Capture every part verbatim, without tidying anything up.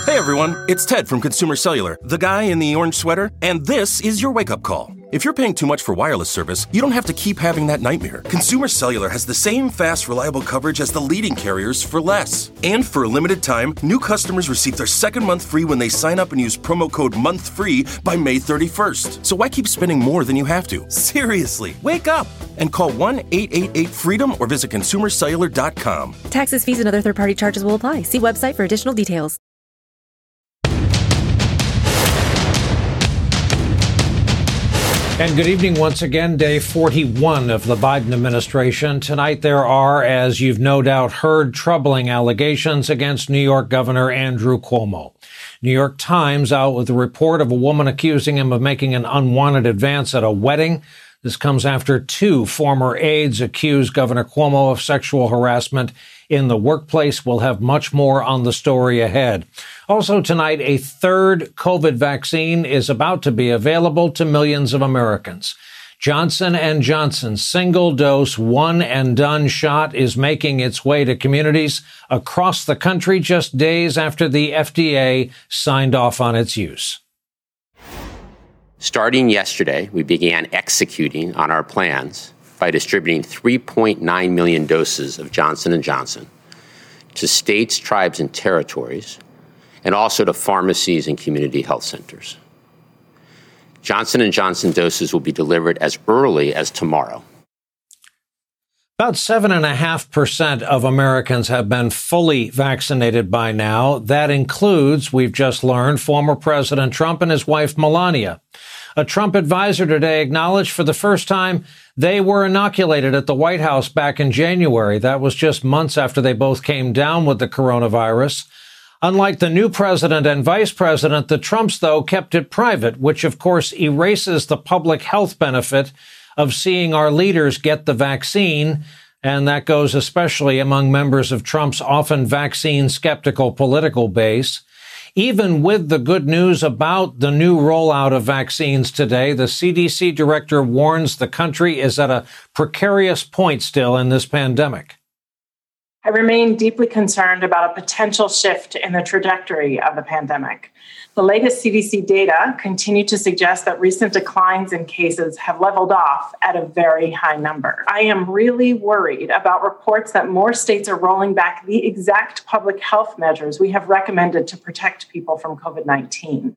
Hey everyone, it's Ted from Consumer Cellular, the guy in the orange sweater, and this is your wake-up call. If you're paying too much for wireless service, you don't have to keep having that nightmare. Consumer Cellular has the same fast, reliable coverage as the leading carriers for less. And for a limited time, new customers receive their second month free when they sign up and use promo code MONTHFREE by May thirty-first. So why keep spending more than you have to? Seriously, wake up and call one eight eight eight FREEDOM or visit consumer cellular dot com. Taxes, fees, and other third-party charges will apply. See website for additional details. And good evening once again, day forty-one of the Biden administration. Tonight there are, as you've no doubt heard, troubling allegations against New York Governor Andrew Cuomo. New York Times out with a report of a woman accusing him of making an unwanted advance at a wedding. This comes after two former aides accused Governor Cuomo of sexual harassment in the workplace. We'll have much more on the story ahead. Also tonight, a third COVID vaccine is about to be available to millions of Americans. Johnson and Johnson's single-dose, one-and-done shot is making its way to communities across the country just days after the F D A signed off on its use. Starting yesterday, we began executing on our plans by distributing three point nine million doses of Johnson and Johnson to states, tribes, and territories, and also to pharmacies and community health centers. Johnson and Johnson doses will be delivered as early as tomorrow. About seven point five percent of Americans have been fully vaccinated by now. That includes, we've just learned, former President Trump and his wife Melania. A Trump advisor today acknowledged for the first time they were inoculated at the White House back in January. That was just months after they both came down with the coronavirus. Unlike the new president and vice president, the Trumps, though, kept it private, which, of course, erases the public health benefit of seeing our leaders get the vaccine. And that goes especially among members of Trump's often vaccine-skeptical political base. Even with the good news about the new rollout of vaccines today, the C D C director warns the country is at a precarious point still in this pandemic. I remain deeply concerned about a potential shift in the trajectory of the pandemic. The latest C D C data continue to suggest that recent declines in cases have leveled off at a very high number. I am really worried about reports that more states are rolling back the exact public health measures we have recommended to protect people from COVID nineteen.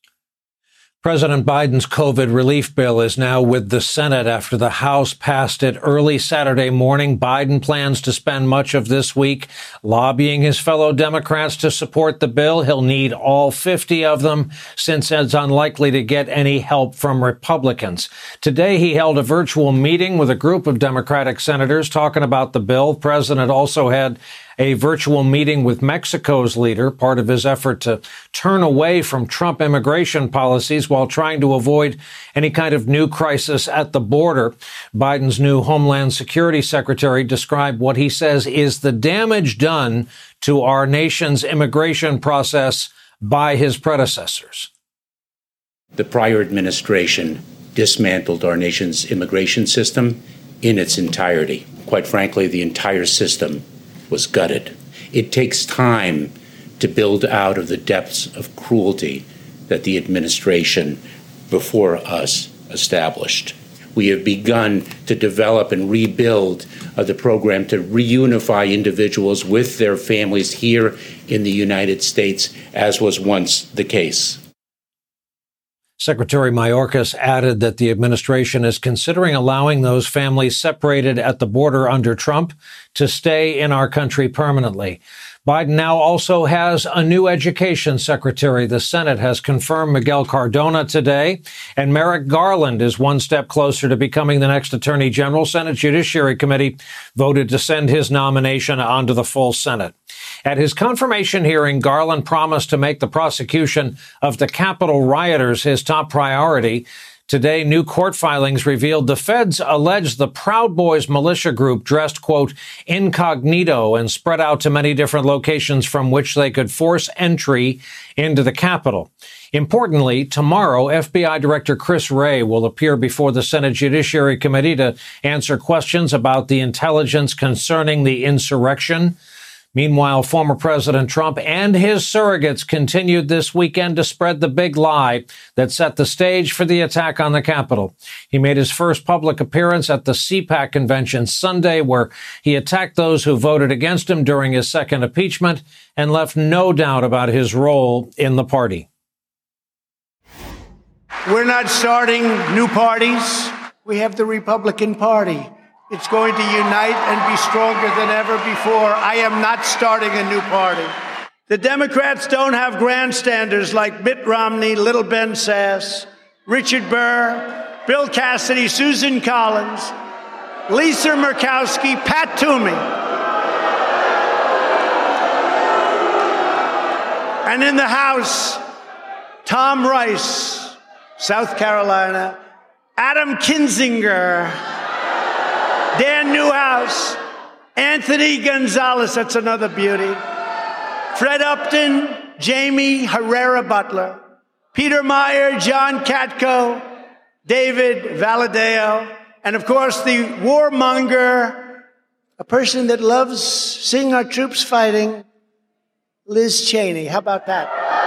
President Biden's COVID relief bill is now with the Senate after the House passed it early Saturday morning. Biden plans to spend much of this week lobbying his fellow Democrats to support the bill. He'll need all fifty of them, since it's unlikely to get any help from Republicans. Today, he held a virtual meeting with a group of Democratic senators talking about the bill. The president also had a virtual meeting with Mexico's leader, part of his effort to turn away from Trump immigration policies while trying to avoid any kind of new crisis at the border. Biden's new Homeland Security Secretary described what he says is the damage done to our nation's immigration process by his predecessors. The prior administration dismantled our nation's immigration system in its entirety. Quite frankly, the entire system was gutted. It takes time to build out of the depths of cruelty that the administration before us established. We have begun to develop and rebuild uh, the program to reunify individuals with their families here in the United States, as was once the case. Secretary Mayorkas added that the administration is considering allowing those families separated at the border under Trump to stay in our country permanently. Biden now also has a new education secretary. The Senate has confirmed Miguel Cardona today, and Merrick Garland is one step closer to becoming the next attorney general. Senate Judiciary Committee voted to send his nomination onto the full Senate. At his confirmation hearing, Garland promised to make the prosecution of the Capitol rioters his top priority. Today, new court filings revealed the feds allege the Proud Boys militia group dressed, quote, incognito and spread out to many different locations from which they could force entry into the Capitol. Importantly, tomorrow, F B I Director Chris Wray will appear before the Senate Judiciary Committee to answer questions about the intelligence concerning the insurrection. Meanwhile, former President Trump and his surrogates continued this weekend to spread the big lie that set the stage for the attack on the Capitol. He made his first public appearance at the C PAC convention Sunday, where he attacked those who voted against him during his second impeachment and left no doubt about his role in the party. We're not starting new parties. We have the Republican Party. It's going to unite and be stronger than ever before. I am not starting a new party. The Democrats don't have grandstanders like Mitt Romney, Little Ben Sass, Richard Burr, Bill Cassidy, Susan Collins, Lisa Murkowski, Pat Toomey. And in the House, Tom Rice, South Carolina, Adam Kinzinger, Dan Newhouse, Anthony Gonzalez, that's another beauty, Fred Upton, Jamie Herrera Butler, Peter Meyer, John Katko, David Valadao, and of course the warmonger, a person that loves seeing our troops fighting, Liz Cheney. How about that?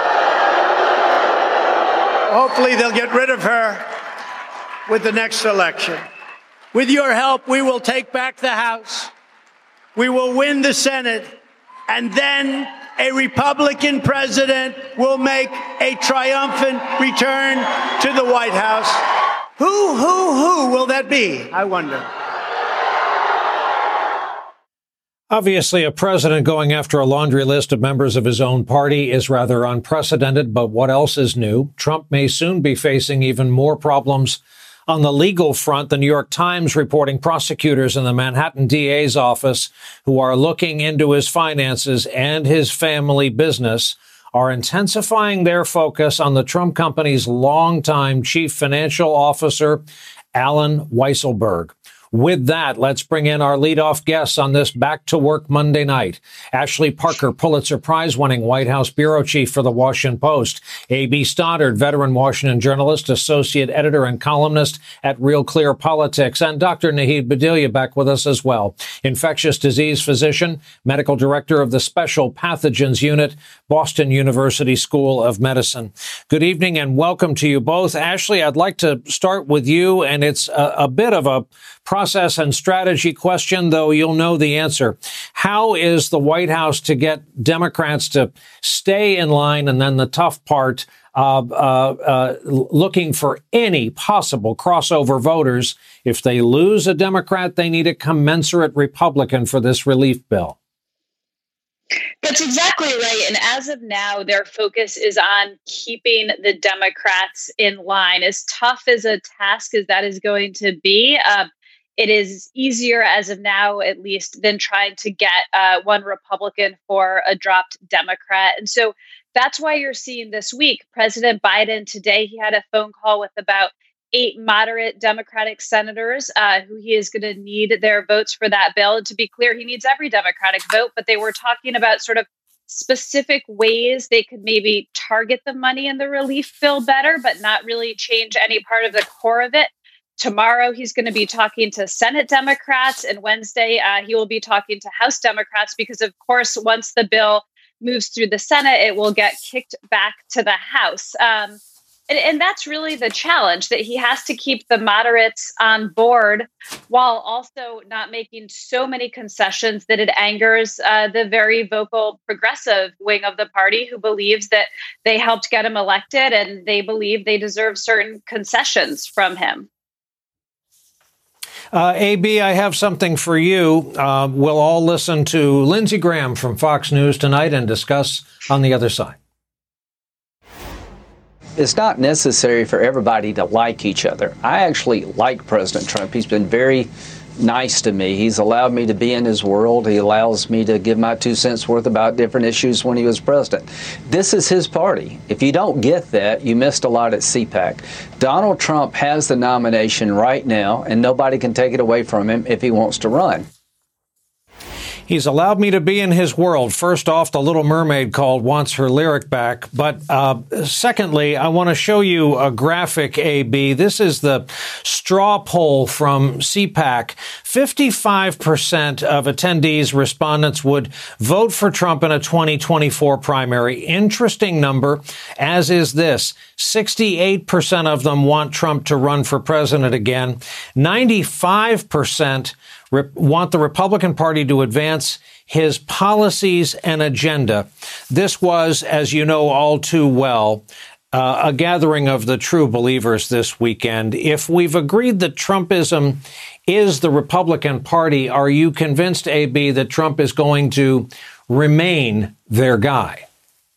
Hopefully they'll get rid of her with the next election. With your help, we will take back the House. We will win the Senate. And then a Republican president will make a triumphant return to the White House. Who, who, who will that be? I wonder. Obviously, a president going after a laundry list of members of his own party is rather unprecedented, but what else is new? Trump may soon be facing even more problems on the legal front. The New York Times reporting prosecutors in the Manhattan D A's office who are looking into his finances and his family business are intensifying their focus on the Trump company's longtime chief financial officer, Alan Weisselberg. With that, let's bring in our leadoff guests on this Back to Work Monday night. Ashley Parker, Pulitzer Prize-winning White House bureau chief for The Washington Post. A B Stoddard, veteran Washington journalist, associate editor and columnist at Real Clear Politics. And Doctor Naheed Bhadelia back with us as well. Infectious disease physician, medical director of the Special Pathogens Unit, Boston University School of Medicine. Good evening and welcome to you both. Ashley, I'd like to start with you, and it's a, a bit of a process and strategy question, though you'll know the answer. How is the White House to get Democrats to stay in line? And then the tough part, uh, uh, uh, looking for any possible crossover voters. If they lose a Democrat, they need a commensurate Republican for this relief bill. That's exactly right. And as of now, their focus is on keeping the Democrats in line. As tough as a task as that is going to be, uh, it is easier as of now, at least, than trying to get uh, one Republican for a dropped Democrat. And so that's why you're seeing this week, President Biden today, he had a phone call with about eight moderate Democratic senators uh, who he is going to need their votes for that bill. And to be clear, he needs every Democratic vote, but they were talking about sort of specific ways they could maybe target the money in the relief bill better, but not really change any part of the core of it. Tomorrow, he's going to be talking to Senate Democrats, and Wednesday, uh, he will be talking to House Democrats because, of course, once the bill moves through the Senate, it will get kicked back to the House. Um, and, and that's really the challenge, that he has to keep the moderates on board while also not making so many concessions that it angers uh, the very vocal progressive wing of the party who believes that they helped get him elected and they believe they deserve certain concessions from him. Uh, A B, I have something for you. Uh, we'll all listen to Lindsey Graham from Fox News tonight and discuss on the other side. It's not necessary for everybody to like each other. I actually like President Trump. He's been very nice to me. He's allowed me to be in his world. He allows me to give my two cents worth about different issues when he was president. This is his party. If you don't get that, you missed a lot at C PAC. Donald Trump has the nomination right now, and nobody can take it away from him if he wants to run. He's allowed me to be in his world. First off, the Little Mermaid called wants her lyric back. But uh, secondly, I want to show you a graphic, A B. This is the straw poll from C PAC. fifty-five percent of attendees, respondents, would vote for Trump in a twenty twenty-four primary. Interesting number, as is this. sixty-eight percent of them want Trump to run for president again. ninety-five percent want the Republican Party to advance his policies and agenda. This was, as you know all too well, uh, a gathering of the true believers this weekend. If we've agreed that Trumpism is the Republican Party, are you convinced, A B, that Trump is going to remain their guy?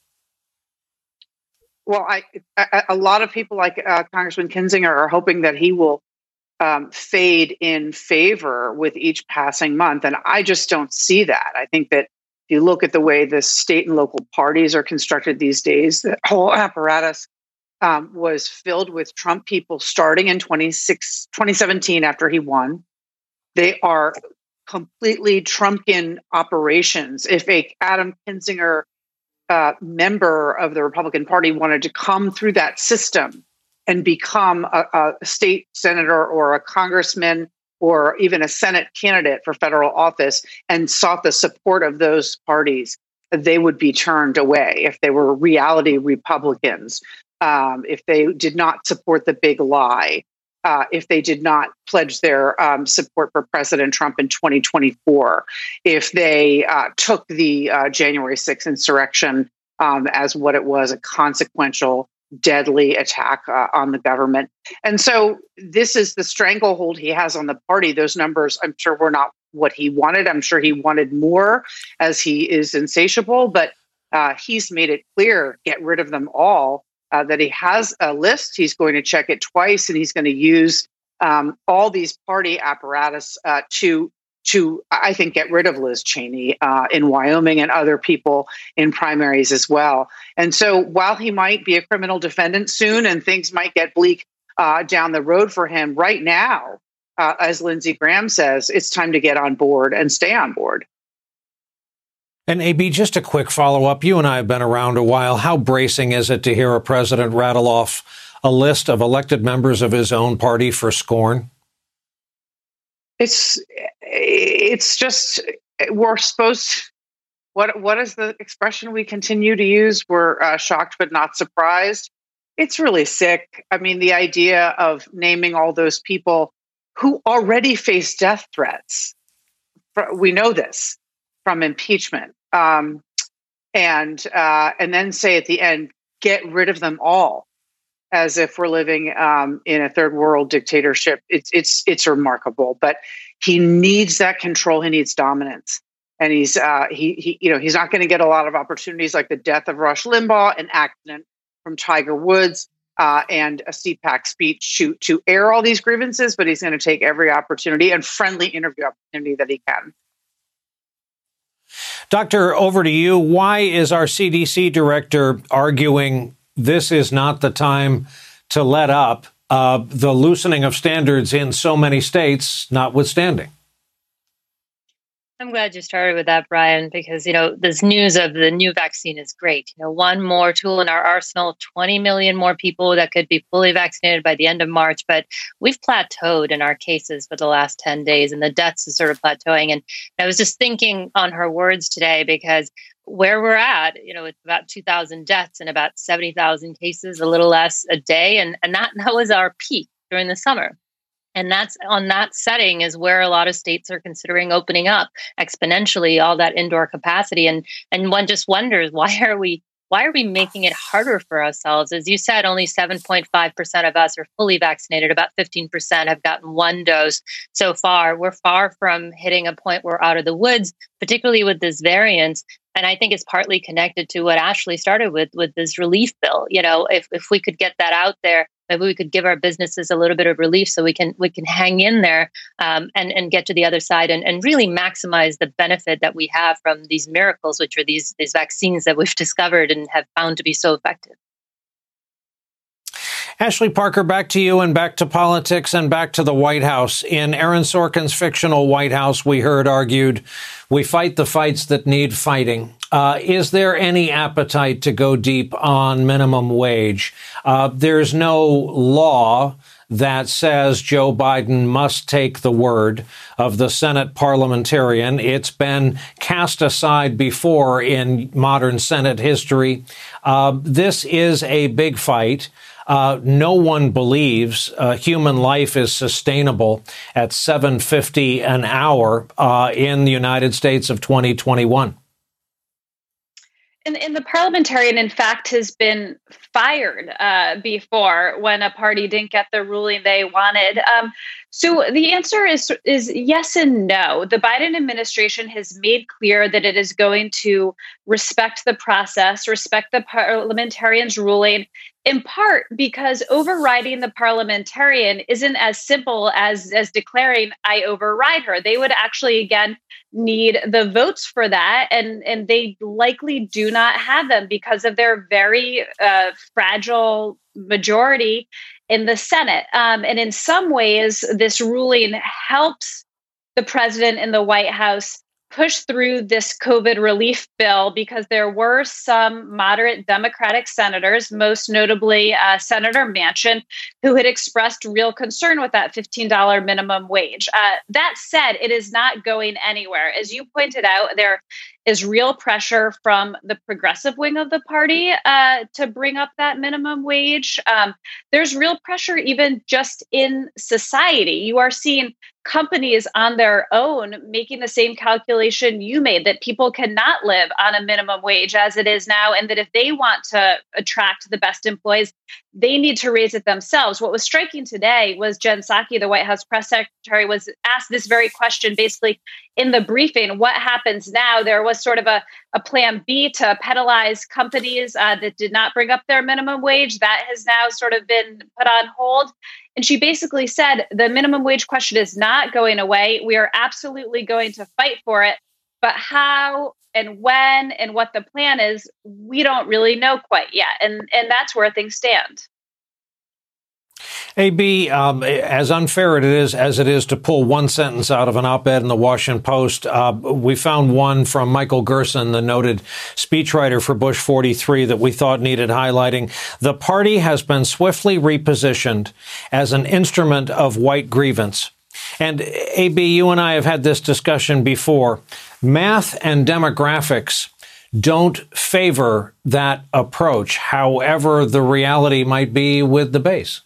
Well, I, I, a lot of people like uh, Congressman Kinzinger are hoping that he will um, fade in favor with each passing month. And I just don't see that. I think that if you look at the way the state and local parties are constructed these days, the whole apparatus um, was filled with Trump people starting in twenty seventeen after he won. They are completely Trumpian operations. If a Adam Kinzinger uh, member of the Republican Party wanted to come through that system and become a, a state senator or a congressman or even a Senate candidate for federal office and sought the support of those parties, they would be turned away if they were reality Republicans, um, if they did not support the big lie, uh, if they did not pledge their um, support for President Trump in twenty twenty-four, if they uh, took the uh, January sixth insurrection um, as what it was, a consequential deadly attack uh, on the government. And so this is the stranglehold he has on the party. Those numbers, I'm sure, were not what he wanted. I'm sure he wanted more, as he is insatiable, but uh, he's made it clear, get rid of them all, uh, that he has a list. He's going to check it twice, and he's going to use um, all these party apparatus uh, to to, I think, get rid of Liz Cheney uh, in Wyoming and other people in primaries as well. And so while he might be a criminal defendant soon and things might get bleak uh, down the road for him, right now, uh, as Lindsey Graham says, it's time to get on board and stay on board. And A B, just a quick follow-up. You and I have been around a while. How bracing is it to hear a president rattle off a list of elected members of his own party for scorn? It's it's just, we're supposed, what what is the expression we continue to use? We're uh, shocked but not surprised. It's really sick. I mean, the idea of naming all those people who already face death threats. We know this from impeachment. Um, and uh, and then say at the end, get rid of them all, as if we're living um, in a third world dictatorship. It's it's it's remarkable, but he needs that control. He needs dominance, and he's uh, he he you know he's not going to get a lot of opportunities like the death of Rush Limbaugh, an accident from Tiger Woods, uh, and a C PAC speech to to air all these grievances. But he's going to take every opportunity and friendly interview opportunity that he can. Doctor, over to you. Why is our C D C director arguing this is not the time to let up, uh, the loosening of standards in so many states notwithstanding? I'm glad you started with that, Brian, because, you know, this news of the new vaccine is great. You know, one more tool in our arsenal, twenty million more people that could be fully vaccinated by the end of March. But we've plateaued in our cases for the last ten days, and the deaths is sort of plateauing. And I was just thinking on her words today, because where we're at, you know, it's about two thousand deaths and about seventy thousand cases, a little less a day. And, and that, that was our peak during the summer. And that's on that setting is where a lot of states are considering opening up exponentially all that indoor capacity. And and one just wonders, why are we why are we making it harder for ourselves? As you said, only seven point five percent of us are fully vaccinated. About fifteen percent have gotten one dose so far. We're far from hitting a point where we're out of the woods, particularly with this variant. And I think it's partly connected to what Ashley started with, with this relief bill. You know, if, if we could get that out there, maybe we could give our businesses a little bit of relief so we can we can hang in there um, and, and get to the other side and, and really maximize the benefit that we have from these miracles, which are these, these vaccines that we've discovered and have found to be so effective. Ashley Parker, back to you and back to politics and back to the White House. In Aaron Sorkin's fictional White House, we heard argued, we fight the fights that need fighting. Uh, is there any appetite to go deep on minimum wage? Uh, there's no law that says Joe Biden must take the word of the Senate parliamentarian. It's been cast aside before in modern Senate history. Uh, this is a big fight. Uh, no one believes uh, human life is sustainable at seven fifty an hour uh, in the United States of twenty twenty-one. And, and the parliamentarian, in fact, has been fired uh, before when a party didn't get the ruling they wanted. Um, so the answer is is yes and no. The Biden administration has made clear that it is going to respect the process, respect the parliamentarian's ruling, in part because overriding the parliamentarian isn't as simple as, as declaring, I override her. They would actually, again, need the votes for that. And, and they likely do not have them because of their very uh, fragile majority in the Senate. Um, and in some ways, this ruling helps the president and the White House push through this COVID relief bill because there were some moderate Democratic senators, most notably uh, Senator Manchin, who had expressed real concern with that fifteen dollars minimum wage. Uh, that said, it is not going anywhere. As you pointed out, there is real pressure from the progressive wing of the party uh, to bring up that minimum wage. Um, there's real pressure even just in society. You are seeing companies on their own making the same calculation you made, that people cannot live on a minimum wage as it is now, and that if they want to attract the best employees, they need to raise it themselves. What was striking today was Jen Psaki, the White House press secretary, was asked this very question basically in the briefing. What happens now? There was sort of a, a plan B to penalize companies uh, that did not bring up their minimum wage. That has now sort of been put on hold. And she basically said the minimum wage question is not going away. We are absolutely going to fight for it. But how and when and what the plan is, we don't really know quite yet. And, and that's where things stand. A B, um, as unfair it is as it is to pull one sentence out of an op-ed in the Washington Post, uh, we found one from Michael Gerson, the noted speechwriter for Bush forty-three, that we thought needed highlighting. The party has been swiftly repositioned as an instrument of white grievance. And A B, you and I have had this discussion before. Math and demographics don't favor that approach, however the reality might be with the base.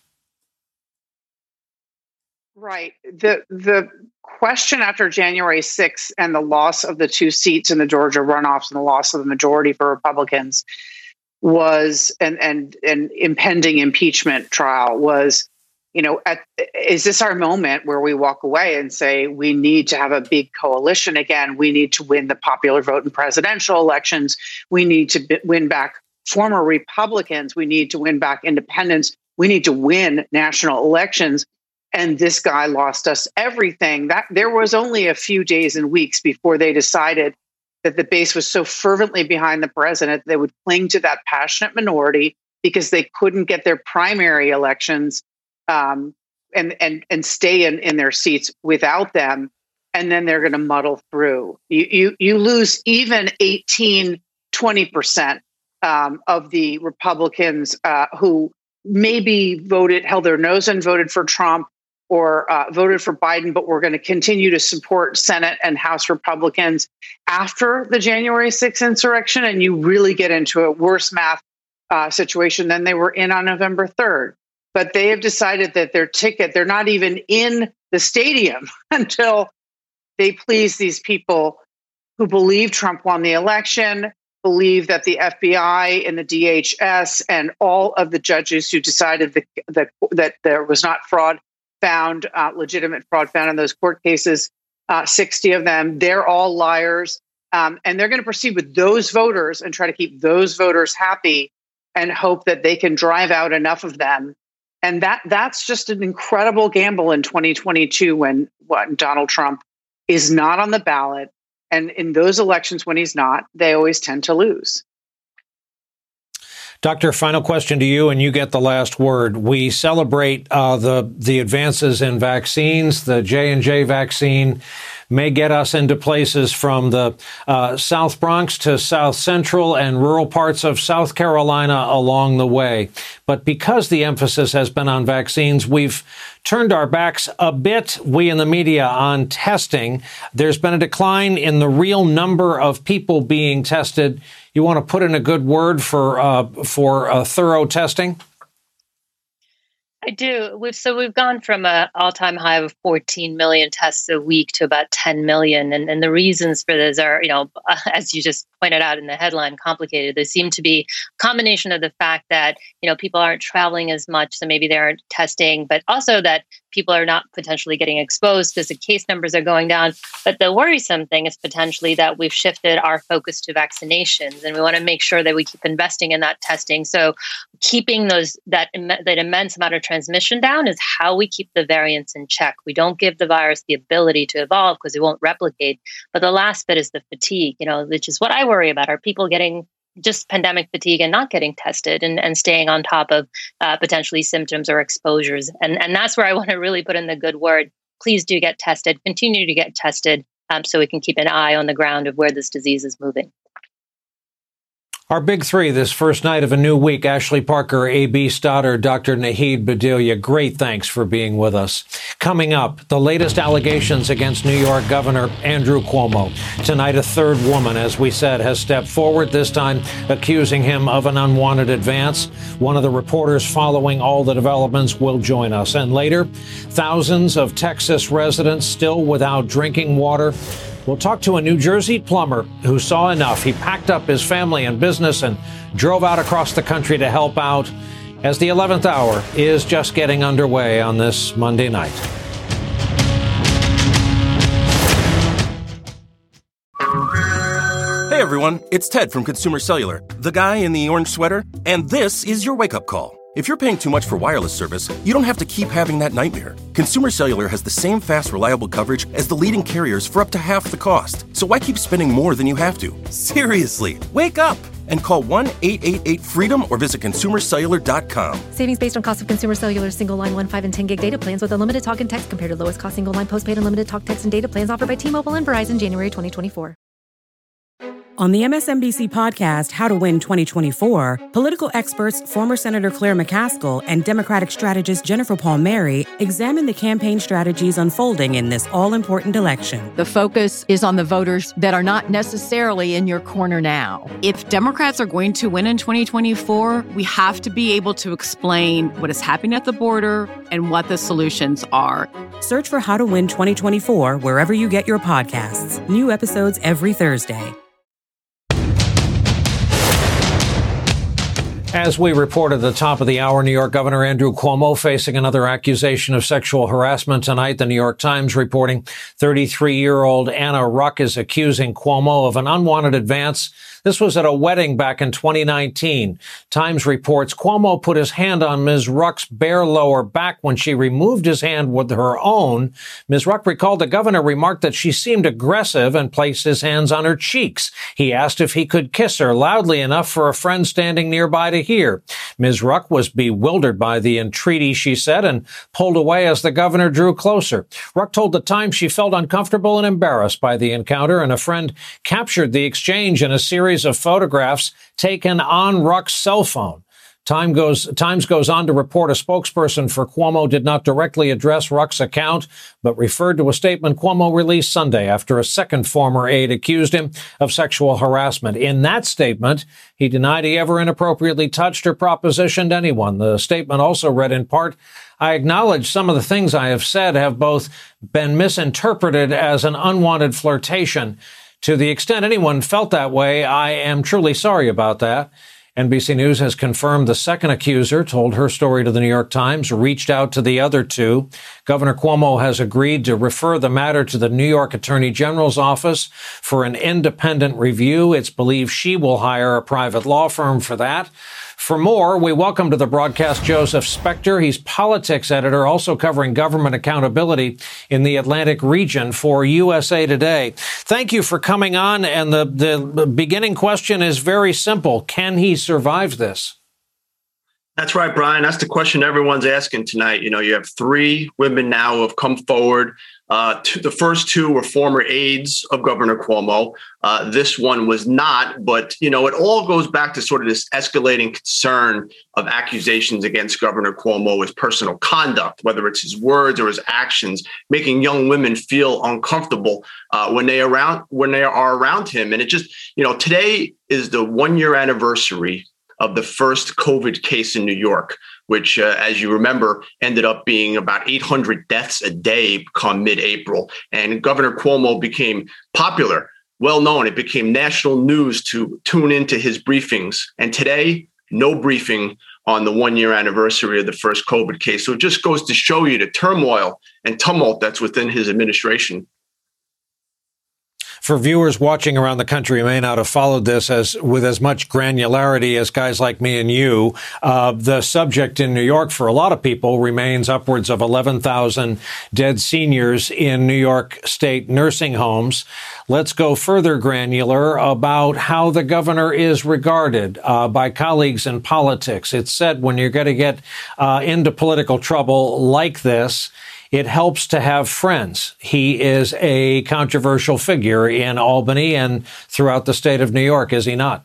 Right. The the question after January sixth and the loss of the two seats in the Georgia runoffs and the loss of the majority for Republicans was and and an impending impeachment trial was, you know, at, is this our moment where we walk away and say we need to have a big coalition again? We need to win the popular vote in presidential elections. We need to b- win back former Republicans. We need to win back independents. We need to win national elections. And this guy lost us everything. That there was only a few days and weeks before they decided that the base was so fervently behind the president, they would cling to that passionate minority because they couldn't get their primary elections um, and and and stay in, in their seats without them. And then they're going to muddle through. You you you lose even eighteen, twenty percent um, of the Republicans uh, who maybe voted, held their nose and voted for Trump, or uh, voted for Biden, but we're going to continue to support Senate and House Republicans after the January sixth insurrection. And you really get into a worse math uh, situation than they were in on November third. But they have decided that their ticket, they're not even in the stadium until they please these people who believe Trump won the election, believe that the F B I and the D H S and all of the judges who decided the, the, that there was not fraud found, uh, legitimate fraud found in those court cases, uh, sixty of them, they're all liars. Um, and they're going to proceed with those voters and try to keep those voters happy and hope that they can drive out enough of them. And that that's just an incredible gamble in twenty twenty-two when what, Donald Trump is not on the ballot. And in those elections when he's not, they always tend to lose. Doctor, final question to you, and you get the last word. We celebrate uh, the the advances in vaccines. The J and J vaccine may get us into places from the uh, South Bronx to South Central and rural parts of South Carolina along the way. But because the emphasis has been on vaccines, we've turned our backs a bit, we in the media, on testing. There's been a decline in the real number of people being tested. You want to put in a good word for uh, for uh, thorough testing? I do. We've, so we've gone from an all-time high of fourteen million tests a week to about ten million. And, and the reasons for this are, you know, as you just pointed out in the headline, complicated. They seem to be a combination of the fact that, you know, people aren't traveling as much, so maybe they aren't testing, but also that people are not potentially getting exposed because the case numbers are going down. But the worrisome thing is potentially that we've shifted our focus to vaccinations, and we want to make sure that we keep investing in that testing. So keeping those that, that immense amount of transmission down is how we keep the variants in check. We don't give the virus the ability to evolve because it won't replicate. But the last bit is the fatigue, you know, which is what I worry about. Are people getting just pandemic fatigue and not getting tested and, and staying on top of uh, potentially symptoms or exposures? And, and that's where I want to really put in the good word. Please do get tested, continue to get tested um, so we can keep an eye on the ground of where this disease is moving. Our big three this first night of a new week: Ashley Parker, A B Stoddard, Doctor Naheed Bhadelia. Great thanks for being with us. Coming up, the latest allegations against New York Governor Andrew Cuomo. Tonight, a third woman, as we said, has stepped forward, this time accusing him of an unwanted advance. One of the reporters following all the developments will join us. And later, thousands of Texas residents still without drinking water. We'll talk to a New Jersey plumber who saw enough. He packed up his family and business and drove out across the country to help out as the eleventh hour is just getting underway on this Monday night. Hey everyone, it's Ted from Consumer Cellular, the guy in the orange sweater, and this is your wake-up call. If you're paying too much for wireless service, you don't have to keep having that nightmare. Consumer Cellular has the same fast, reliable coverage as the leading carriers for up to half the cost. So why keep spending more than you have to? Seriously, wake up and call one eight eight eight freedom or visit consumer cellular dot com. Savings based on cost of Consumer Cellular's single line one, five, and ten gig data plans with unlimited talk and text compared to lowest cost single line postpaid unlimited talk, text, and data plans offered by T-Mobile and Verizon January twenty twenty-four. On the M S N B C podcast, How to Win twenty twenty-four, political experts, former Senator Claire McCaskill and Democratic strategist Jennifer Palmieri examine the campaign strategies unfolding in this all-important election. The focus is on the voters that are not necessarily in your corner now. If Democrats are going to win in twenty twenty-four, we have to be able to explain what is happening at the border and what the solutions are. Search for How to Win twenty twenty-four wherever you get your podcasts. New episodes every Thursday. As we report at the top of the hour, New York Governor Andrew Cuomo facing another accusation of sexual harassment tonight. The New York Times reporting thirty-three-year-old Anna Ruck is accusing Cuomo of an unwanted advance. This was at a wedding back in twenty nineteen. Times reports Cuomo put his hand on Miz Ruck's bare lower back when she removed his hand with her own. Miz Ruck recalled the governor remarked that she seemed aggressive and placed his hands on her cheeks. He asked if he could kiss her loudly enough for a friend standing nearby to hear. Miz Ruck was bewildered by the entreaty, she said, and pulled away as the governor drew closer. Ruck told the Times she felt uncomfortable and embarrassed by the encounter, and a friend captured the exchange in a series of photographs taken on Ruck's cell phone. Time goes, Times goes on to report a spokesperson for Cuomo did not directly address Ruck's account, but referred to a statement Cuomo released Sunday after a second former aide accused him of sexual harassment. In that statement, he denied he ever inappropriately touched or propositioned anyone. The statement also read in part, "I acknowledge some of the things I have said have both been misinterpreted as an unwanted flirtation. To the extent anyone felt that way, I am truly sorry about that." N B C News has confirmed the second accuser told her story to the New York Times, reached out to the other two. Governor Cuomo has agreed to refer the matter to the New York Attorney General's office for an independent review. It's believed she will hire a private law firm for that. For more, we welcome to the broadcast Joseph Spector. He's politics editor, also covering government accountability in the Atlantic region for U S A Today. Thank you for coming on. And the, the beginning question is very simple. Can he survive this? That's right, Brian. That's the question everyone's asking tonight. You know, you have three women now who have come forward. Uh, two, the first two were former aides of Governor Cuomo. Uh, this one was not. But, you know, it all goes back to sort of this escalating concern of accusations against Governor Cuomo, his personal conduct, whether it's his words or his actions, making young women feel uncomfortable uh, when they around when they are around him. And it just, you know, today is the one year anniversary of the first COVID case in New York, which, uh, as you remember, ended up being about eight hundred deaths a day come mid-April. And Governor Cuomo became popular, well known. It became national news to tune into his briefings. And today, no briefing on the one-year anniversary of the first COVID case. So it just goes to show you the turmoil and tumult that's within his administration. For viewers watching around the country who may not have followed this as with as much granularity as guys like me and you, uh, the subject in New York for a lot of people remains upwards of eleven thousand dead seniors in New York State nursing homes. Let's go further granular about how the governor is regarded uh, by colleagues in politics. It's said when you're going to get uh, into political trouble like this, it helps to have friends. He is a controversial figure in Albany and throughout the state of New York, is he not?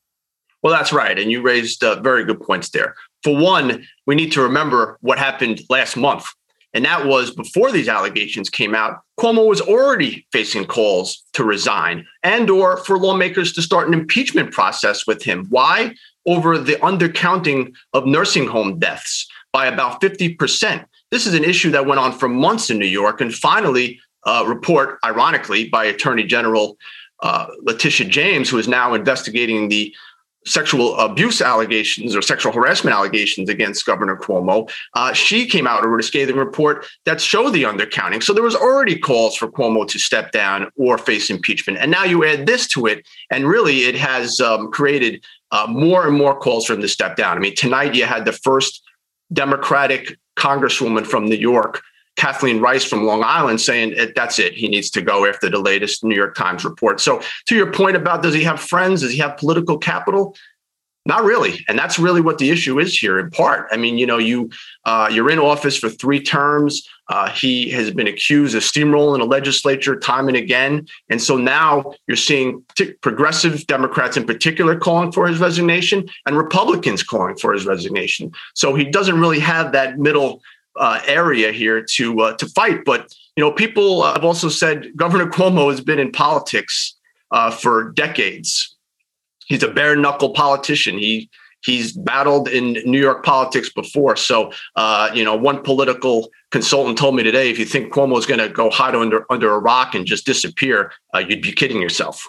Well, that's right. And you raised uh, very good points there. For one, we need to remember what happened last month. And that was before these allegations came out, Cuomo was already facing calls to resign and or for lawmakers to start an impeachment process with him. Why? Over the undercounting of nursing home deaths by about fifty percent. This is an issue that went on for months in New York, and finally, a report, ironically, by Attorney General uh, Letitia James, who is now investigating the sexual abuse allegations or sexual harassment allegations against Governor Cuomo. Uh, she came out with a scathing report that showed the undercounting. So there was already calls for Cuomo to step down or face impeachment. And now you add this to it, and really it has um, created uh, more and more calls for him to step down. I mean, tonight you had the first Democratic Congresswoman from New York, Kathleen Rice from Long Island, saying that's it. He needs to go after the latest New York Times report. So to your point about does he have friends? Does he have political capital? Not really. And that's really what the issue is here in part. I mean, you know, you, uh, you're in office for three terms. Uh, he has been accused of steamrolling the legislature time and again. And so now you're seeing t- progressive Democrats in particular calling for his resignation and Republicans calling for his resignation. So he doesn't really have that middle uh, area here to uh, to fight. But, you know, people have also said Governor Cuomo has been in politics uh, for decades. He's a bare knuckle politician. He he's battled in New York politics before. So, uh, you know, one political consultant told me today, if you think Cuomo is going to go hide under under a rock and just disappear, uh, you'd be kidding yourself.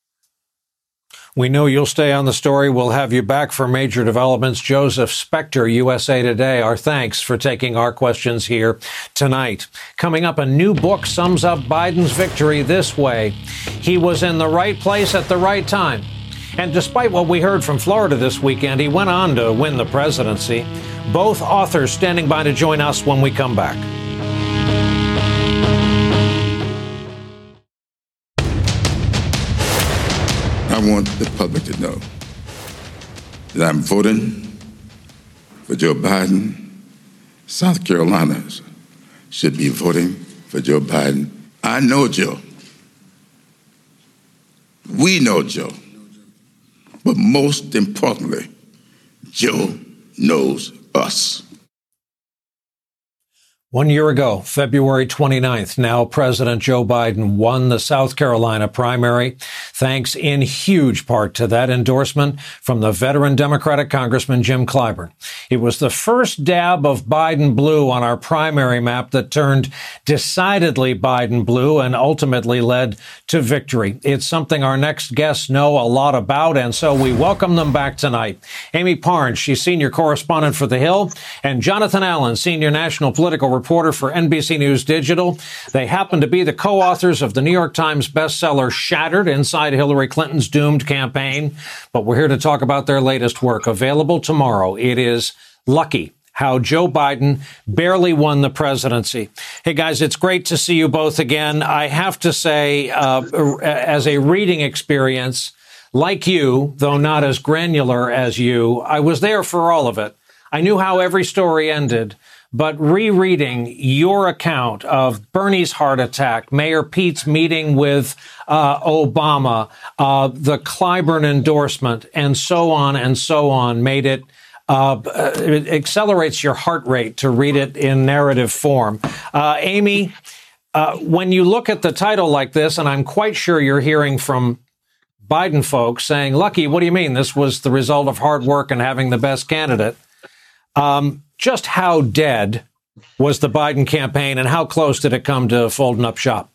We know you'll stay on the story. We'll have you back for major developments. Joseph Spector, U S A Today. Our thanks for taking our questions here tonight. Coming up, a new book sums up Biden's victory this way. He was in the right place at the right time. And despite what we heard from Florida this weekend, he went on to win the presidency. Both authors standing by to join us when we come back. I want the public to know that I'm voting for Joe Biden. South Carolinians should be voting for Joe Biden. I know Joe. We know Joe. But most importantly, Joe knows us. One year ago, February twenty-ninth, now President Joe Biden won the South Carolina primary, thanks in huge part to that endorsement from the veteran Democratic Congressman Jim Clyburn. It was the first dab of Biden blue on our primary map that turned decidedly Biden blue and ultimately led to victory. It's something our next guests know a lot about, and so we welcome them back tonight. Amy Parnes, she's senior correspondent for The Hill, and Jonathan Allen, senior national political reporter reporter for N B C News Digital. They happen to be the co-authors of the New York Times bestseller Shattered, Inside Hillary Clinton's Doomed Campaign. But we're here to talk about their latest work, available tomorrow. It is Lucky: How Joe Biden Barely Won the Presidency. Hey, guys, it's great to see you both again. I have to say, uh, as a reading experience, like you, though not as granular as you, I was there for all of it. I knew how every story ended, but rereading your account of Bernie's heart attack, Mayor Pete's meeting with uh, Obama, uh, the Clyburn endorsement, and so on and so on, made it, uh, it accelerates your heart rate to read it in narrative form. Uh, Amy, uh, when you look at the title like this, and I'm quite sure you're hearing from Biden folks saying, Lucky, what do you mean? This was the result of hard work and having the best candidate. Um, just how dead was the Biden campaign, and how close did it come to folding up shop?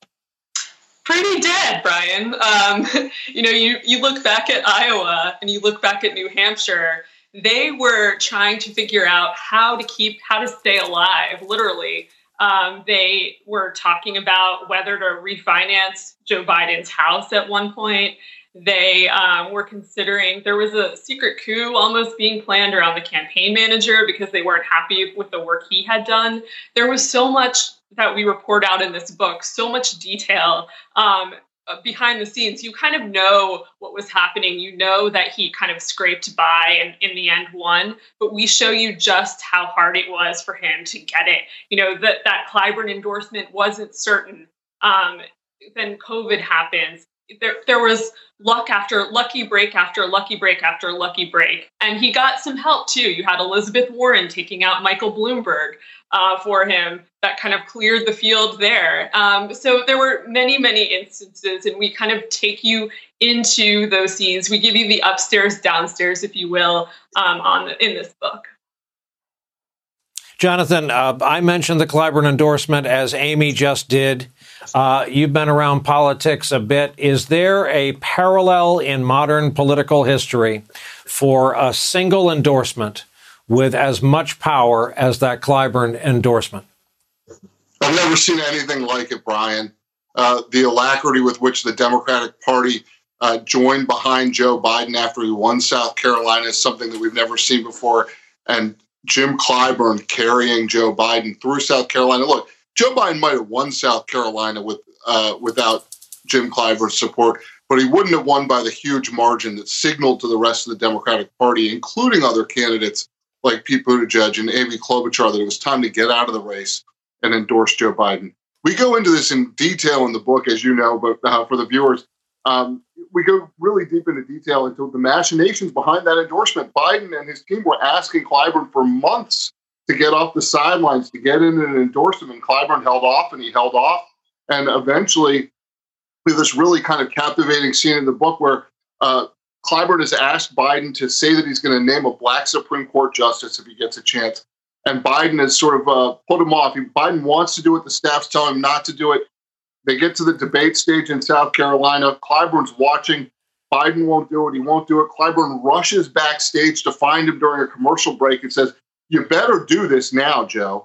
Pretty dead, Brian. Um, you know, you, you look back at Iowa and you look back at New Hampshire, they were trying to figure out how to keep, how to stay alive, literally. Um, they were talking about whether to refinance Joe Biden's house at one point. They um, were considering, there was a secret coup almost being planned around the campaign manager because they weren't happy with the work he had done. There was so much that we report out in this book, so much detail um, behind the scenes. You kind of know what was happening. You know that he kind of scraped by and in the end won, but we show you just how hard it was for him to get it. You know, that, that Clyburn endorsement wasn't certain. Um, then COVID happens. There, there was luck after lucky break after lucky break after lucky break. And he got some help, too. You had Elizabeth Warren taking out Michael Bloomberg uh, for him. That kind of cleared the field there. Um, so there were many, many instances, and we kind of take you into those scenes. We give you the upstairs, downstairs, if you will, um, on the, in this book. Jonathan, uh, I mentioned the Clyburn endorsement, as Amy just did. Uh, you've been around politics a bit. Is there a parallel in modern political history for a single endorsement with as much power as that Clyburn endorsement? I've never seen anything like it, Brian. Uh, the alacrity with which the Democratic Party uh, joined behind Joe Biden after he won South Carolina is something that we've never seen before. And Jim Clyburn carrying Joe Biden through South Carolina. Look, Joe Biden might have won South Carolina with uh, without Jim Clyburn's support, but he wouldn't have won by the huge margin that signaled to the rest of the Democratic Party, including other candidates like Pete Buttigieg and Amy Klobuchar, that it was time to get out of the race and endorse Joe Biden. We go into this in detail in the book, as you know, but uh, for the viewers, um, we go really deep into detail into the machinations behind that endorsement. Biden and his team were asking Clyburn for months to get off the sidelines, to get in an endorsement, and Clyburn held off and he held off. And eventually, we have this really kind of captivating scene in the book where uh, Clyburn has asked Biden to say that he's going to name a black Supreme Court justice if he gets a chance. And Biden has sort of uh, put him off. He, Biden wants to do it. The staff's telling him not to do it. They get to the debate stage in South Carolina. Clyburn's watching. Biden won't do it. He won't do it. Clyburn rushes backstage to find him during a commercial break and says, you better do this now, Joe.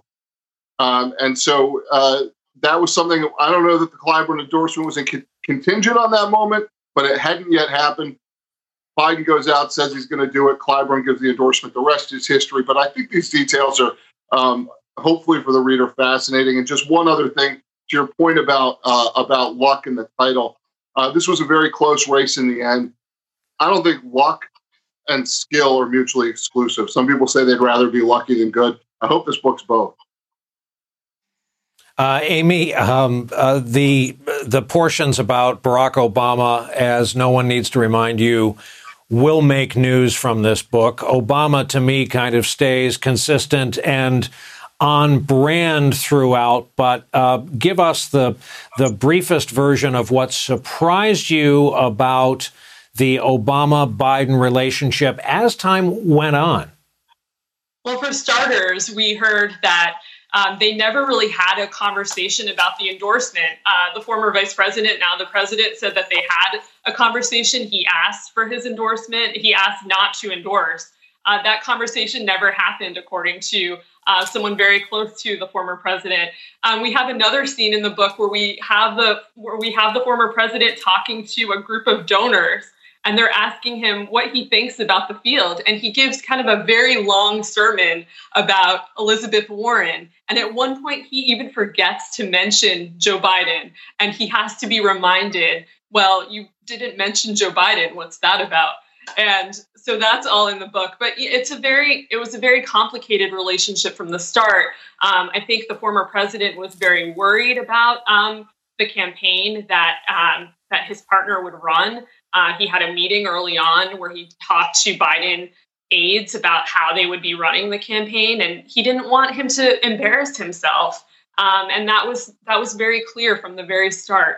Um, and so uh, that was something, I don't know that the Clyburn endorsement was in con- contingent on that moment, but it hadn't yet happened. Biden goes out, says he's going to do it. Clyburn gives the endorsement. The rest is history. But I think these details are um, hopefully for the reader fascinating. And just one other thing to your point about uh, about luck in the title. Uh, this was a very close race in the end. I don't think luck and skill are mutually exclusive. Some people say they'd rather be lucky than good. I hope this book's both. Uh, Amy, um, uh, the the portions about Barack Obama, as no one needs to remind you, will make news from this book. Obama, to me, kind of stays consistent and on brand throughout, but uh, give us the the briefest version of what surprised you about the Obama-Biden relationship as time went on. Well, for starters, we heard that um, they never really had a conversation about the endorsement. Uh, the former vice president, now the president, said that they had a conversation. He asked for his endorsement. He asked not to endorse. Uh, that conversation never happened, according to uh, someone very close to the former president. Um, we have another scene in the book where we have the where we have the former president talking to a group of donors, and they're asking him what he thinks about the field. And he gives kind of a very long sermon about Elizabeth Warren. And at one point, he even forgets to mention Joe Biden. And he has to be reminded, well, you didn't mention Joe Biden. What's that about? And so that's all in the book. But it's a very, it was a very complicated relationship from the start. Um, I think the former president was very worried about um, the campaign that um, that his partner would run. Uh, he had a meeting early on where he talked to Biden aides about how they would be running the campaign, and he didn't want him to embarrass himself. Um, and that was that was very clear from the very start.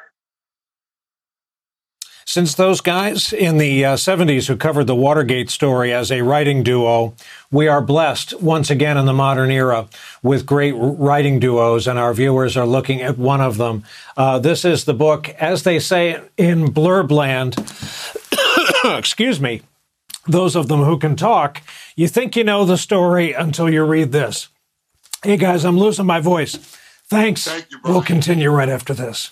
Since those guys in the uh, seventies who covered the Watergate story as a writing duo, we are blessed once again in the modern era with great writing duos, and our viewers are looking at one of them. Uh, this is the book, as they say in Blurbland, excuse me, those of them who can talk, you think you know the story until you read this. Hey, guys, I'm losing my voice. Thanks. Thank you, we'll continue right after this.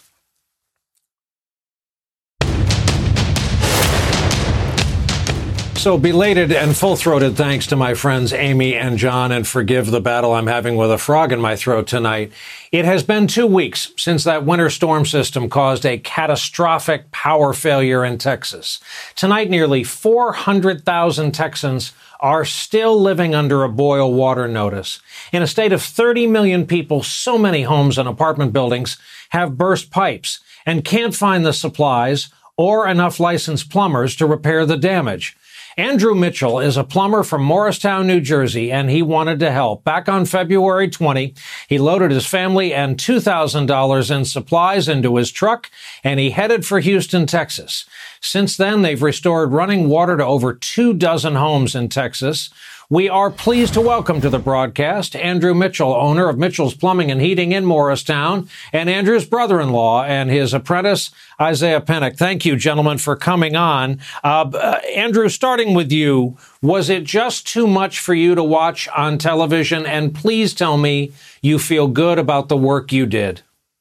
So belated and full-throated thanks to my friends Amy and John, and forgive the battle I'm having with a frog in my throat tonight. It has been two weeks since that winter storm system caused a catastrophic power failure in Texas. Tonight, nearly four hundred thousand Texans are still living under a boil water notice. In a state of thirty million people, so many homes and apartment buildings have burst pipes and can't find the supplies or enough licensed plumbers to repair the damage. Andrew Mitchell is a plumber from Morristown, New Jersey, and he wanted to help. Back on February twentieth, he loaded his family and two thousand dollars in supplies into his truck, and he headed for Houston, Texas. Since then, they've restored running water to over two dozen homes in Texas. We are pleased to welcome to the broadcast Andrew Mitchell, owner of Mitchell's Plumbing and Heating in Morristown, and Andrew's brother-in-law and his apprentice, Isaiah Pennick. Thank you, gentlemen, for coming on. Uh, uh, Andrew, starting with you, was it just too much for you to watch on television? And please tell me you feel good about the work you did.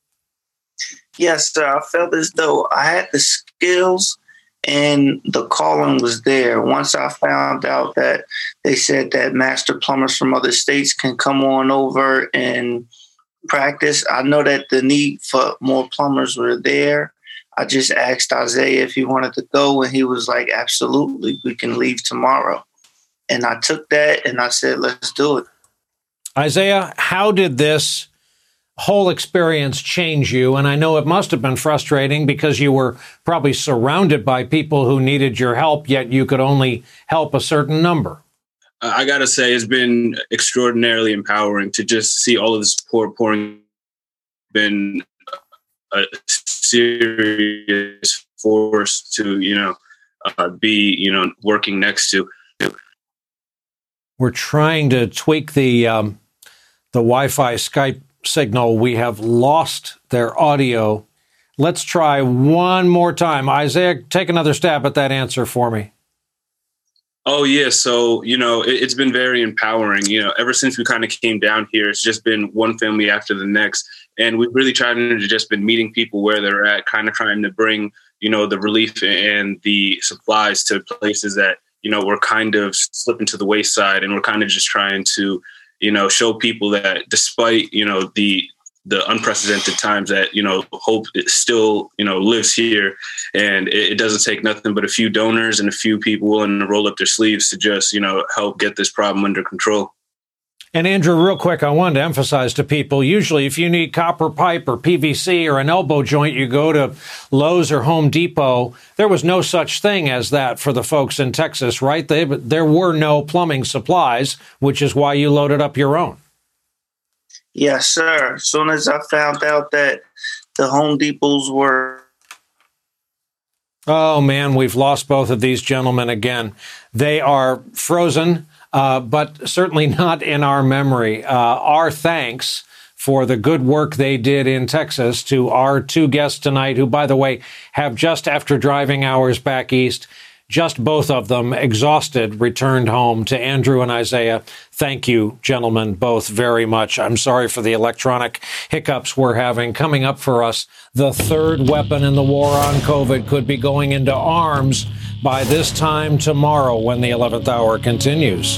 Yes, sir. I felt as though I had the skills and the calling was there. Once I found out that they said that master plumbers from other states can come on over and practice, I know that the need for more plumbers were there. I just asked Isaiah if he wanted to go, and he was like, absolutely, we can leave tomorrow. And I took that and I said, let's do it. Isaiah, how did this whole experience change you? And I know it must have been frustrating because you were probably surrounded by people who needed your help, yet you could only help a certain number. Uh, I got to say, it's been extraordinarily empowering to just see all of the support pouring. Been a serious force to, you know, uh, be, you know, working next to. We're trying to tweak the um, the Wi-Fi Skype signal. We have lost their audio. Let's try one more time. Isaiah, take another stab at that answer for me. Oh, yeah. So, you know, it, it's been very empowering. You know, ever since we kind of came down here, it's just been one family after the next. And we've really tried to just been meeting people where they're at, kind of trying to bring, you know, the relief and the supplies to places that, you know, we're kind of slipping to the wayside. And we're kind of just trying to, you know, show people that despite, you know, the the unprecedented times that, you know, hope still, you know, lives here. And it, it doesn't take nothing but a few donors and a few people willing to roll up their sleeves to just, you know, help get this problem under control. And Andrew, real quick, I wanted to emphasize to people, usually if you need copper pipe or P V C or an elbow joint, you go to Lowe's or Home Depot. There was no such thing as that for the folks in Texas, right? They, there were no plumbing supplies, which is why you loaded up your own. Yes, sir. As soon as I found out that the Home Depots were... Oh, man, we've lost both of these gentlemen again. They are frozen. Uh, but certainly not in our memory. Uh, our thanks for the good work they did in Texas to our two guests tonight, who, by the way, have just after driving hours back east, just both of them exhausted, returned home. To Andrew and Isaiah, thank you, gentlemen, both very much. I'm sorry for the electronic hiccups we're having. Coming up for us, the third weapon in the war on COVID could be going into arms by this time tomorrow when the eleventh hour continues.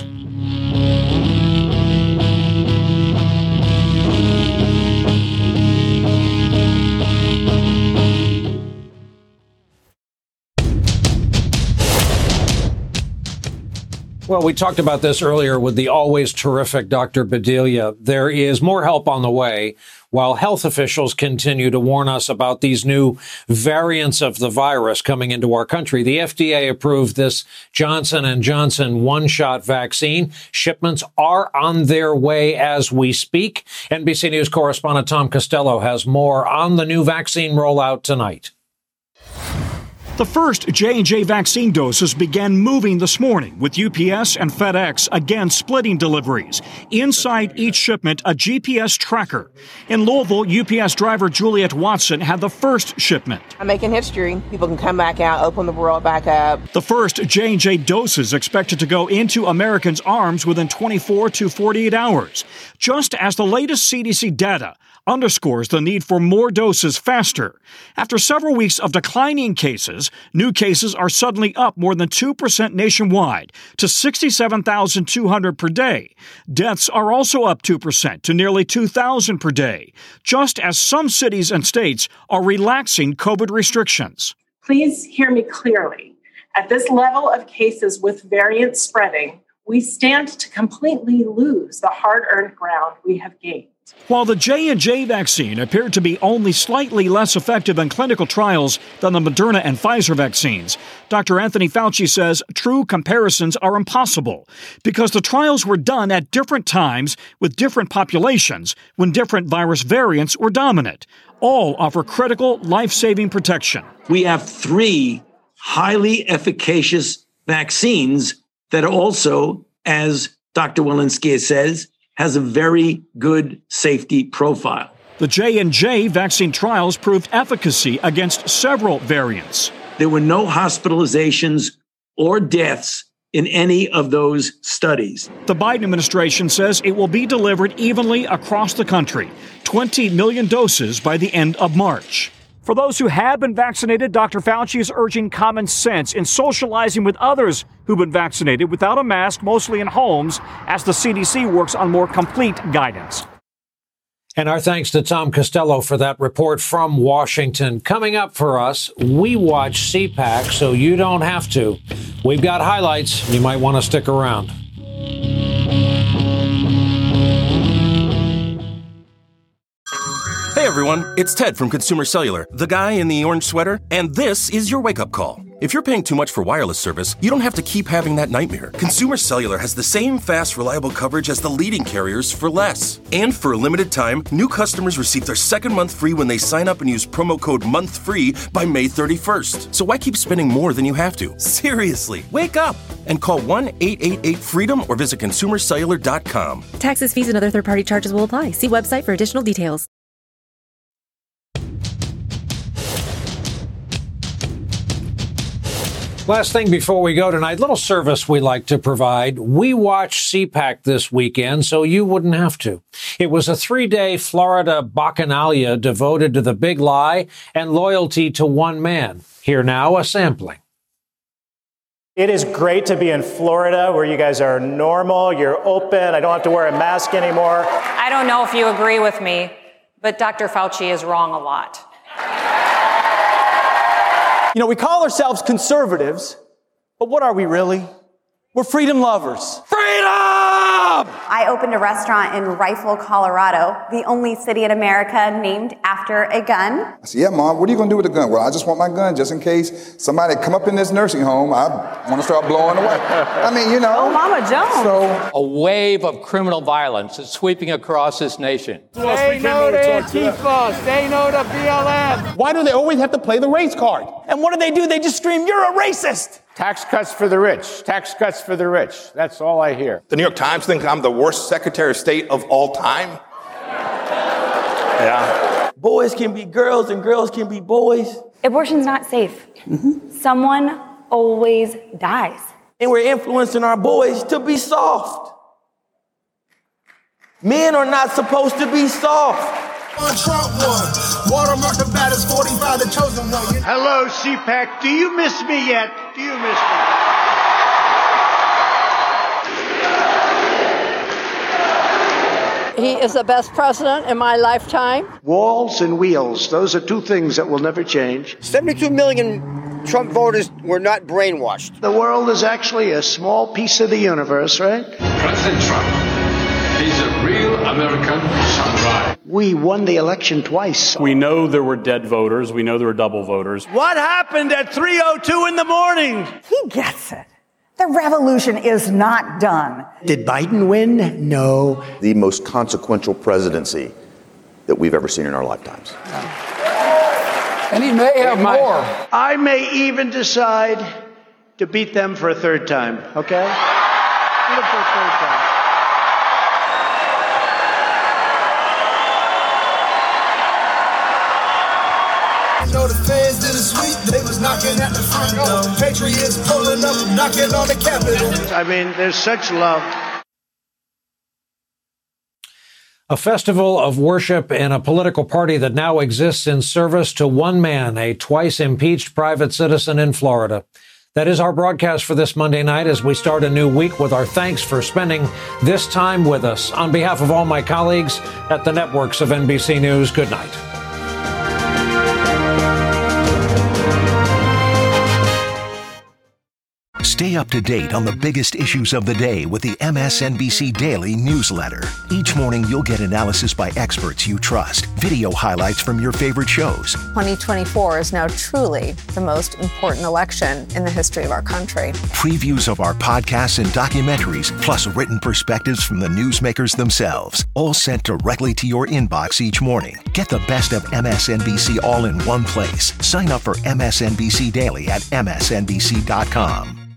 Well, we talked about this earlier with the always terrific Doctor Bedelia. There is more help on the way while health officials continue to warn us about these new variants of the virus coming into our country. The F D A approved this Johnson and Johnson one-shot vaccine. Shipments are on their way as we speak. N B C News correspondent Tom Costello has more on the new vaccine rollout tonight. The first J and J vaccine doses began moving this morning, with U P S and FedEx again splitting deliveries. Inside each shipment, a G P S tracker. In Louisville, U P S driver Juliet Watson had the first shipment. I'm making history. People can come back out, open the world back up. The first J and J doses expected to go into Americans' arms within twenty-four to forty-eight hours, just as the latest C D C data underscores the need for more doses faster. After several weeks of declining cases, new cases are suddenly up more than two percent nationwide to sixty-seven thousand two hundred per day. Deaths are also up two percent to nearly two thousand per day, just as some cities and states are relaxing COVID restrictions. Please hear me clearly. At this level of cases with variants spreading, we stand to completely lose the hard-earned ground we have gained. While the J and J vaccine appeared to be only slightly less effective in clinical trials than the Moderna and Pfizer vaccines, Doctor Anthony Fauci says true comparisons are impossible because the trials were done at different times with different populations when different virus variants were dominant. All offer critical, life-saving protection. We have three highly efficacious vaccines that also, as Doctor Walensky says, has a very good safety profile. The J and J vaccine trials proved efficacy against several variants. There were no hospitalizations or deaths in any of those studies. The Biden administration says it will be delivered evenly across the country, twenty million doses by the end of March. For those who have been vaccinated, Doctor Fauci is urging common sense in socializing with others who've been vaccinated without a mask, mostly in homes, as the C D C works on more complete guidance. And our thanks to Tom Costello for that report from Washington. Coming up for us, we watch C PAC, so you don't have to. We've got highlights. You might want to stick around. Hey everyone, it's Ted from Consumer Cellular, the guy in the orange sweater, and this is your wake-up call. If you're paying too much for wireless service, you don't have to keep having that nightmare. Consumer Cellular has the same fast, reliable coverage as the leading carriers for less. And for a limited time, new customers receive their second month free when they sign up and use promo code MONTHFREE by May thirty-first. So why keep spending more than you have to? Seriously, wake up and call one eight eight eight FREEDOM or visit consumer cellular dot com. Taxes, fees, and other third-party charges will apply. See website for additional details. Last thing before we go tonight, little service we like to provide. We watched C PAC this weekend, so you wouldn't have to. It was a three-day Florida bacchanalia devoted to the big lie and loyalty to one man. Here now, a sampling. It is great to be in Florida where you guys are normal, you're open, I don't have to wear a mask anymore. I don't know if you agree with me, but Doctor Fauci is wrong a lot. You know, we call ourselves conservatives, but what are we really? We're freedom lovers. Freedom! I opened a restaurant in Rifle, Colorado, the only city in America named after a gun. I said, yeah, Mom, what are you going to do with the gun? Well, I just want my gun just in case somebody come up in this nursing home. I want to start blowing away. I mean, you know. Oh, Mama Jones. So, a wave of criminal violence is sweeping across this nation. Stay no to Antifa. Stay no to B L M. Why do they always have to play the race card? And what do they do? They just scream, you're a racist. Tax cuts for the rich. Tax cuts for the rich. That's all I hear. The New York Times thinks I'm the worst Secretary of State of all time. Yeah. Boys can be girls and girls can be boys. Abortion's not safe. Mm-hmm. Someone always dies. And we're influencing our boys to be soft. Men are not supposed to be soft. Trump won. Watermark the baddest forty-five, the chosen one. Hello, C PAC. Do you miss me yet? Do you miss me? He is the best president in my lifetime. Walls and wheels. Those are two things that will never change. seventy-two million Trump voters were not brainwashed. The world is actually a small piece of the universe, right? President Trump, he's a real American samurai. We won the election twice. We know there were dead voters. We know there were double voters. What happened at three oh two in the morning? He gets it. The revolution is not done. Did Biden win? No. The most consequential presidency that we've ever seen in our lifetimes. And he may have more. I may even decide to beat them for a third time, okay? Beat them for a third time. You know the fans did a sweep, they was knocking at the front door. Patriots pulling up, knocking on the Capitol. I mean, there's such love. A festival of worship in a political party that now exists in service to one man, a twice impeached private citizen in Florida. That is our broadcast for this Monday night as we start a new week with our thanks for spending this time with us. On behalf of all my colleagues at the networks of N B C News, good night. Stay up to date on the biggest issues of the day with the M S N B C Daily newsletter. Each morning, you'll get analysis by experts you trust, video highlights from your favorite shows. twenty twenty-four is now truly the most important election in the history of our country. Previews of our podcasts and documentaries, plus written perspectives from the newsmakers themselves, all sent directly to your inbox each morning. Get the best of M S N B C all in one place. Sign up for M S N B C Daily at M S N B C dot com.